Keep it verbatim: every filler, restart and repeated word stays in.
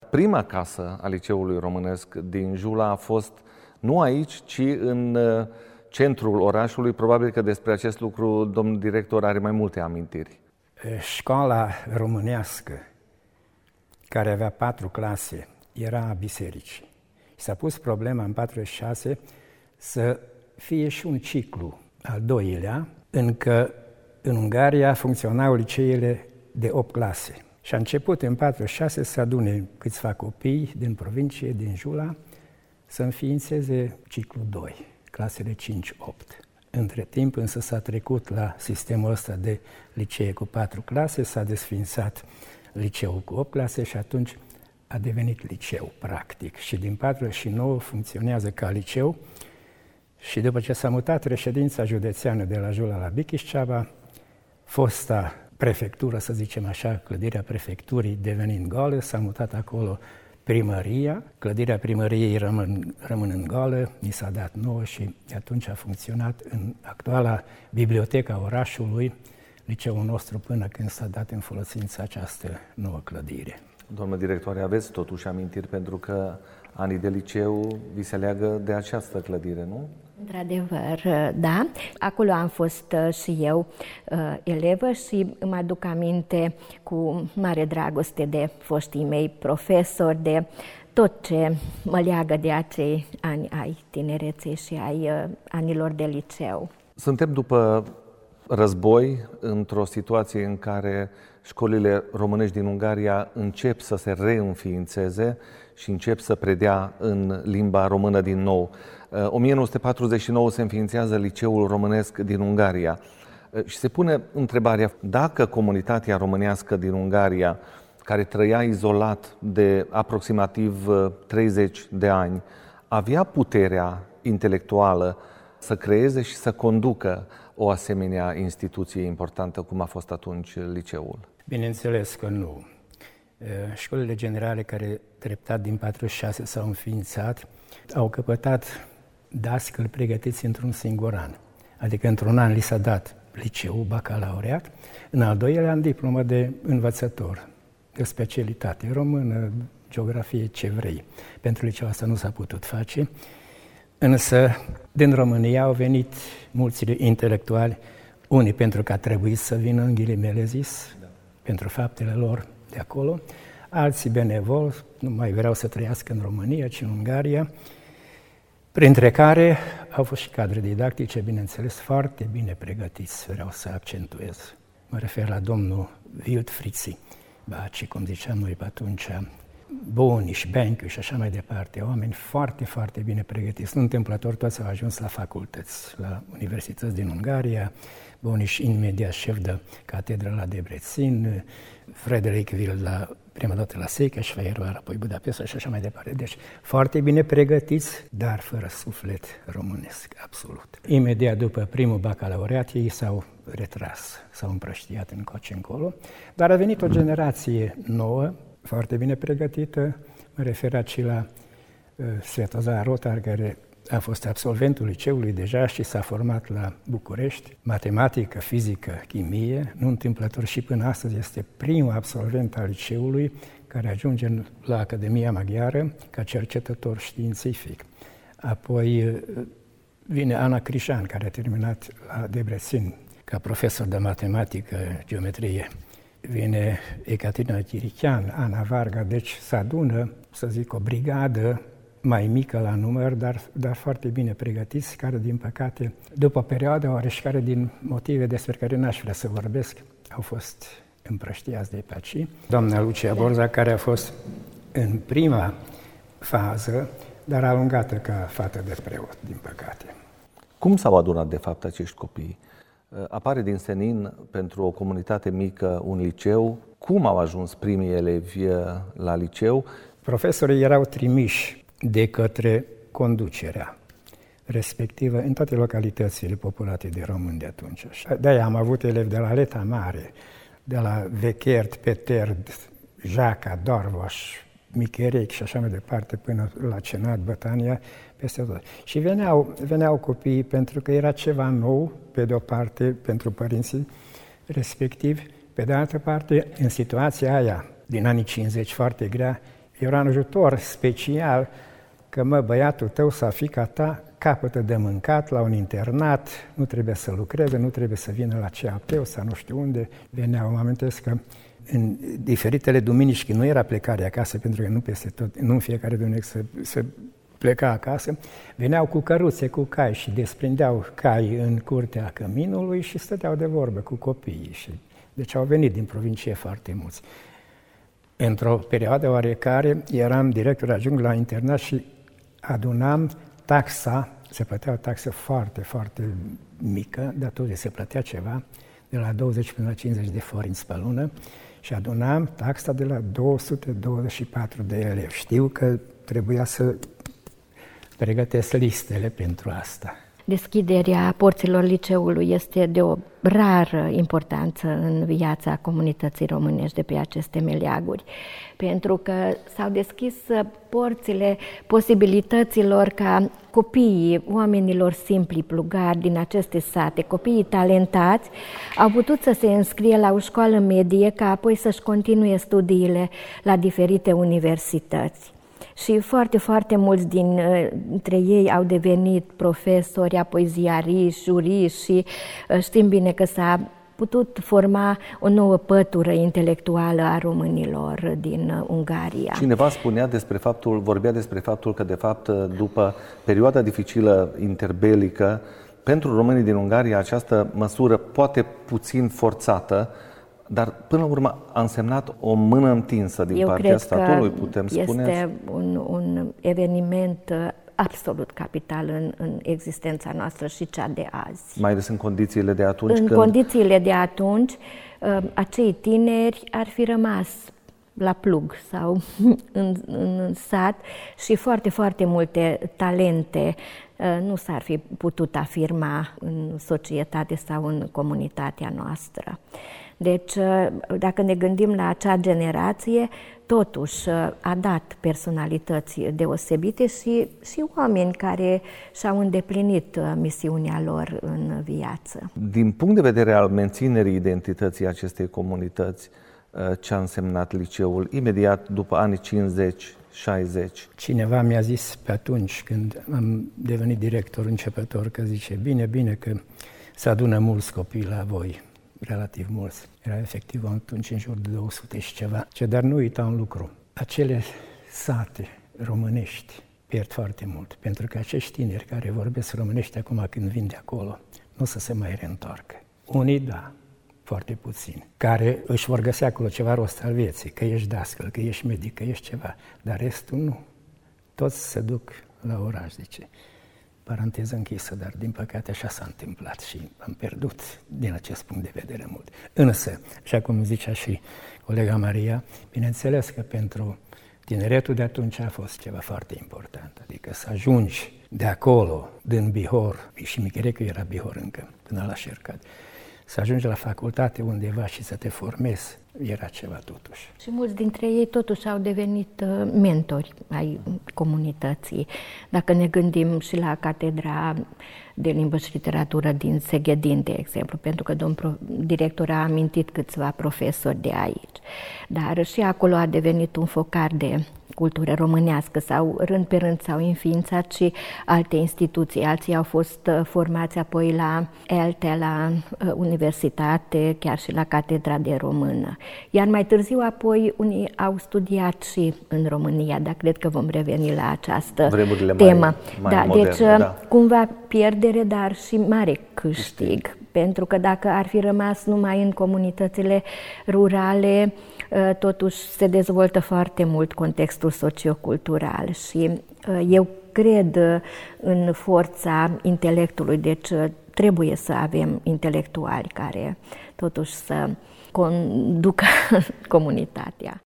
Prima casă a Liceului Românesc din Jula a fost nu aici, ci în centrul orașului. Probabil că despre acest lucru domnul director are mai multe amintiri. Școala românească, care avea patru clase, era a bisericii. S-a pus problema în patruzeci și șase să fie și un ciclu al doilea, încă în Ungaria funcționau liceele de opt clase. Și a început în patruzeci și șase să adune câțiva copii din provincie, din Jula, să înființeze ciclu doi, clasele cinci opt. Între timp însă s-a trecut la sistemul ăsta de licee cu patru clase, s-a desființat liceul cu opt clase și atunci a devenit liceu, practic. Și din patruzeci și nouă funcționează ca liceu și după ce s-a mutat reședința județeană de la Jula la Bichișceava, fosta prefectură, să zicem așa, clădirea prefecturii devenind goală, s-a mutat acolo primăria, clădirea primăriei rămân, rămân în goală, ni s-a dat nouă și atunci a funcționat în actuala biblioteca orașului, liceul nostru, până când s-a dat în folosință această nouă clădire. Doamnă directoare, aveți totuși amintiri pentru că anii de liceu vi se leagă de această clădire, nu? Într-adevăr, da. Acolo am fost și eu uh, elevă și îmi aduc aminte cu mare dragoste de foștii mei profesori, de tot ce mă leagă de acei ani ai tinereței și ai uh, anilor de liceu. Suntem după război, într-o situație în care școlile românești din Ungaria încep să se reînființeze și încep să predea în limba română din nou. o mie nouă sute patruzeci și nouă se înființează Liceul Românesc din Ungaria și se pune întrebarea dacă comunitatea românească din Ungaria, care trăia izolat de aproximativ treizeci de ani, avea puterea intelectuală să creeze și să conducă o asemenea instituție importantă cum a fost atunci liceul. Bineînțeles că nu. Școlile generale care treptat din patruzeci și șase s-au înființat au căpătat dascăli pregătiți într-un singur an. Adică într-un an li s-a dat liceul, bacalaureat, în al doilea an diplomă de învățător, de specialitate română, geografie, ce vrei. Pentru liceul asta nu s-a putut face, însă din România au venit mulți intelectuali, unii pentru că a trebuit să vină, în ghilimele zis, da, pentru faptele lor de acolo, alții benevol, nu mai vreau să trăiască în România, ci în Ungaria, printre care au fost și cadre didactice, bineînțeles, foarte bine pregătiți, vreau să accentuez. Mă refer la domnul Wildfrizi Baci, cum ziceam noi pe atunci, Boniș, Benchiu și așa mai departe, oameni foarte, foarte bine pregătiți. Nu întâmplător, toți au ajuns la facultăți, la universități din Ungaria, Boniș imediat șef de catedră la Debrecen, Frederic Wild la prima dată la Székesfehérvár, apoi Budapesta și așa mai departe. Deci foarte bine pregătiți, dar fără suflet românesc, absolut. Imediat după primul bacalaureat, ei s-au retras, s-au împrăștiat încoace încolo, dar a venit o generație nouă, foarte bine pregătită. Mă refer și la uh, Svetozar Rotar, care a fost absolventul liceului deja și s-a format la București, matematică, fizică, chimie. Nu întâmplător și până astăzi este primul absolvent al liceului care ajunge la Academia Maghiară ca cercetător științific. Apoi vine Ana Crișan, care a terminat la Debrecen ca profesor de matematică, geometrie. Vine Ecaterina Chirichean, Ana Varga, deci se adună, să zic, o brigadă mai mică la număr, dar, dar foarte bine pregătiți, care, din păcate, după o perioadă oareșcare, din motive despre care n-aș vrea să vorbesc, au fost împrăștiați de pe aici. Doamna Lucia Borza, care a fost în prima fază, dar alungată ca fată de preot, din păcate. Cum s-au adunat, de fapt, acești copii? Apare din senin, pentru o comunitate mică, un liceu. Cum au ajuns primii elevi la liceu? Profesorii erau trimiși de către conducerea respectivă în toate localitățile populate de români de atunci. De-aia am avut elevi de la Leta Mare, de la Vechert, Peterd, Jaca, Dorvoș, Micherec și așa mai departe, până la Cenat, Bătania, peste tot. Și veneau, veneau copiii pentru că era ceva nou, pe de o parte, pentru părinții respectivi, pe de altă parte, în situația aia, din anii cincizeci, foarte grea, era un ajutor special că, mă, băiatul tău sau fiica ta capătă de mâncat la un internat, nu trebuie să lucreze, nu trebuie să vină la C A P sau nu știu unde. Veneau, mă amintesc că în diferitele duminici, când nu era plecare acasă, pentru că nu peste tot, nu în fiecare duminică să, să pleca acasă, veneau cu căruțe, cu cai și desprindeau cai în curtea căminului și stăteau de vorbă cu copiii. Și, deci au venit din provincie foarte mulți. Într-o perioadă oarecare eram director adjunct la internat și adunam taxa, se plătea o taxă foarte, foarte mică, dar totuși se plătea ceva, de la douăzeci până la cincizeci de forinți pe lună, și adunam taxa de la două sute douăzeci și patru de elevi. Știu că trebuia să pregătesc listele pentru asta. Deschiderea porților liceului este de o rară importanță în viața comunității românești de pe aceste meleaguri, pentru că s-au deschis porțile posibilităților ca copiii oamenilor simpli, plugari din aceste sate, copiii talentați, au putut să se înscrie la o școală medie ca apoi să-și continue studiile la diferite universități. Și foarte, foarte mulți dintre ei au devenit profesori, apoi ziariști, juriști și știm bine că s-a putut forma o nouă pătură intelectuală a românilor din Ungaria. Cineva spunea despre faptul, vorbea despre faptul că, de fapt, după perioada dificilă interbelică, pentru românii din Ungaria această măsură, poate puțin forțată, dar până la urmă a însemnat o mână întinsă din Eu partea statului, putem spune. Este un, un eveniment absolut capital în, în existența noastră și cea de azi. Mai ales în condițiile de atunci. În când... condițiile de atunci, acei tineri ar fi rămas la plug sau în, în sat și foarte, foarte multe talente nu s-ar fi putut afirma în societate sau în comunitatea noastră. Deci, dacă ne gândim la acea generație, totuși a dat personalități deosebite și, și oameni care și-au îndeplinit misiunea lor în viață. Din punct de vedere al menținerii identității acestei comunități, ce a însemnat liceul imediat după anii cincizeci șaizeci? Cineva mi-a zis pe atunci, când am devenit director începător, că zice, bine, bine că se adună mulți copii la voi, relativ mulți. Era efectiv atunci în jur de două sute și ceva. Ce, dar nu uita un lucru, acele sate românești pierd foarte mult, pentru că acești tineri care vorbesc românești acum când vin de acolo, nu o să se mai reîntoarcă. Unii da, foarte puțini, care își vor găsi acolo ceva rost al vieții, că ești dascăl, că ești medic, că ești ceva, dar restul nu. Toți se duc la oraș, zice. Paranteză închisă, dar din păcate așa s-a întâmplat și am pierdut din acest punct de vedere mult. Însă, așa cum zicea și colega Maria, bineînțeles că pentru tineretul de atunci a fost ceva foarte important, adică să ajungi de acolo, din Bihor, și Micherecu era Bihor încă, până la Șercat, să ajungi la facultate undeva și să te formezi, era ceva totuși. Și mulți dintre ei totuși au devenit mentori ai comunității. Dacă ne gândim și la Catedra de Limbă și Literatură din Seghedin, de exemplu, pentru că domnul director a amintit câțiva profesori de aici. Dar și acolo a devenit un focar de cultură românească sau rând pe rând s-au înființat și alte instituții. Alții au fost formați apoi la ELTE, la universitate, chiar și la Catedra de Română. Iar mai târziu apoi unii au studiat și în România, dar cred că vom reveni la această Vremurile temă. Mai, mai da, moderne, deci da. Cumva pierdere, dar și mare câștig. Pentru că dacă ar fi rămas numai în comunitățile rurale, totuși se dezvoltă foarte mult contextul sociocultural și eu cred în forța intelectului, deci trebuie să avem intelectuali care totuși să conducă comunitatea.